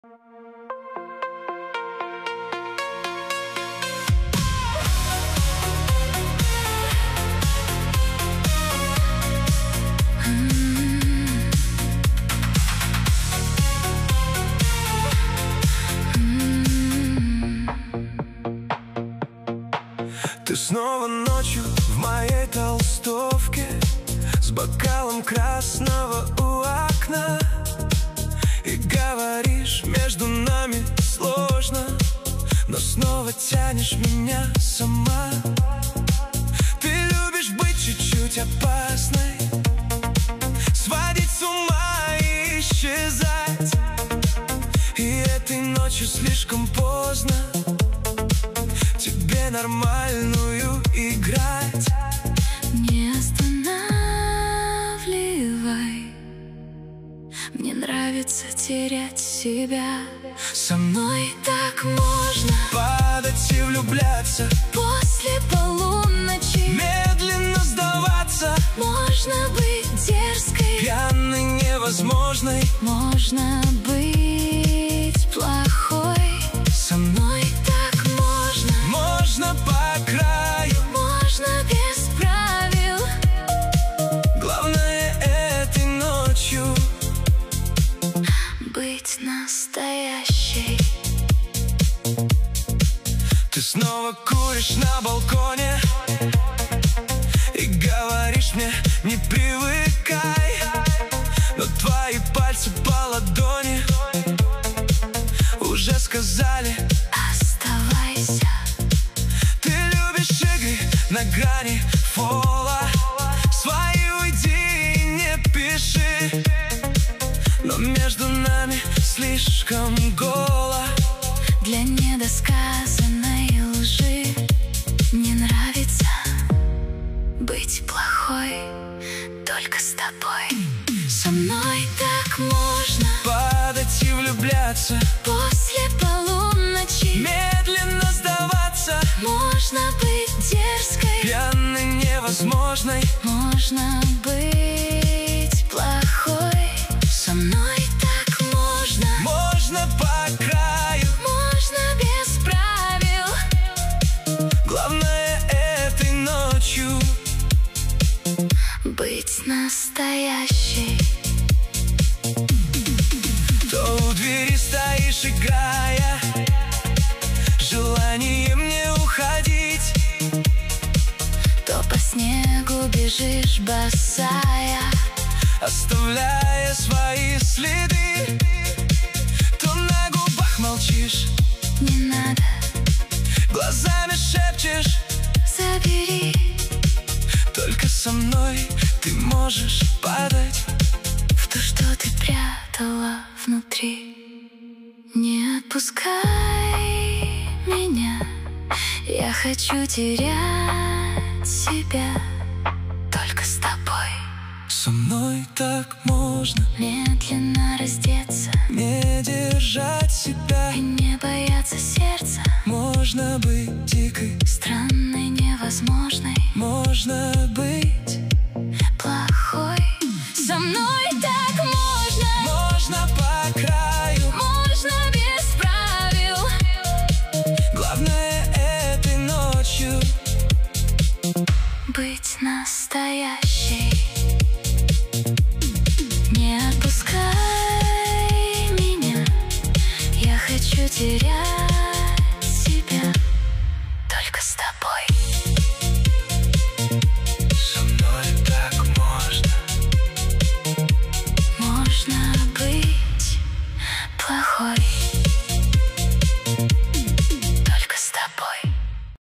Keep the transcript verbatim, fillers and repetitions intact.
Ты снова ночью в моей толстовке, с бокалом красного у окна, и говоришь, между нами сложно, но снова тянешь меня сама. Ты любишь быть чуть-чуть опасной, сводить с ума и исчезать. И этой ночью слишком поздно тебе нормальную играть. Не останавливай, мне нравится терять себя. Со мной так можно падать и влюбляться, после полуночи медленно сдаваться. можно быть дерзкой, пьяной, невозможной, можно быть плохой. Со мной так можно, можно по краю, можно без правил. главное этой ночью быть настоящей. Ты снова куришь на балконе и говоришь мне, не привыкай, но твои пальцы по ладони уже сказали: Оставайся. ты любишь игры на грани фола, свои уйди и не пиши, но между нами слишком голо Для недосказанной лжи мне нравится быть плохой только с тобой. Со мной так можно падать и влюбляться, после полуночи медленно сдаваться. можно быть дерзкой, Пьяной, невозможной, можно быть плохой. Со мной так можно, можно по краю, можно без правил. главное этой ночью быть настоящей. то у двери стоишь, играя желанием не уходить, То по снегу бежишь босая, оставляя свои следы, то на губах молчишь, не надо, глазами шепчешь: забери. только со мной ты можешь падать. В то, что ты прятала внутри, не отпускай меня. Я хочу терять себя только с тобой. Со мной так можно Медленно раздеться не держать себя, и не бояться сердца, можно быть дикой, странной, невозможной, можно быть, плохой. Со мной так можно, можно по краю, можно без правил. главное этой ночью Быть настоящей. Не отпускай меня, я хочу терять себя только с тобой. со мной так можно, Можно быть плохой.